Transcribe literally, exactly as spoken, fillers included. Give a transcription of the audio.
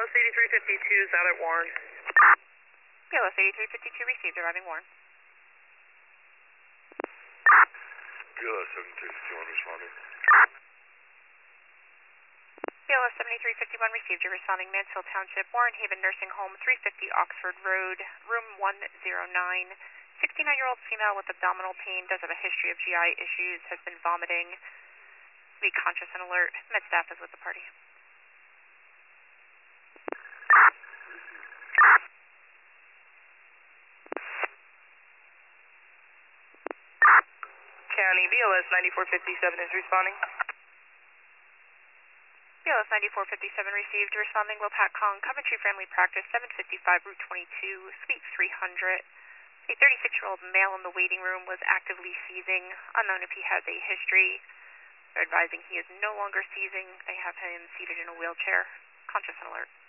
L S eighty-three fifty-two is out at Warren. P L S eighty-three fifty-two received, arriving Warren. P L S seventy-three fifty-one responding. P L S seventy-three fifty-one received, you're responding Mansfield Township, Warren Haven Nursing Home, three fifty Oxford Road, room one oh nine. sixty-nine-year-old female with abdominal pain, does have a history of G I issues, has been vomiting. Be conscious and alert. Med staff is with the party. County, B L S ninety-four fifty-seven is responding. B L S ninety-four fifty-seven received, responding Lopatcong, Coventry Family Practice, seven fifty-five Route twenty-two, Suite three hundred. A thirty-six-year-old male in the waiting room was actively seizing, unknown if he has a history. They're advising he is no longer seizing. They have him seated in a wheelchair, conscious and alert.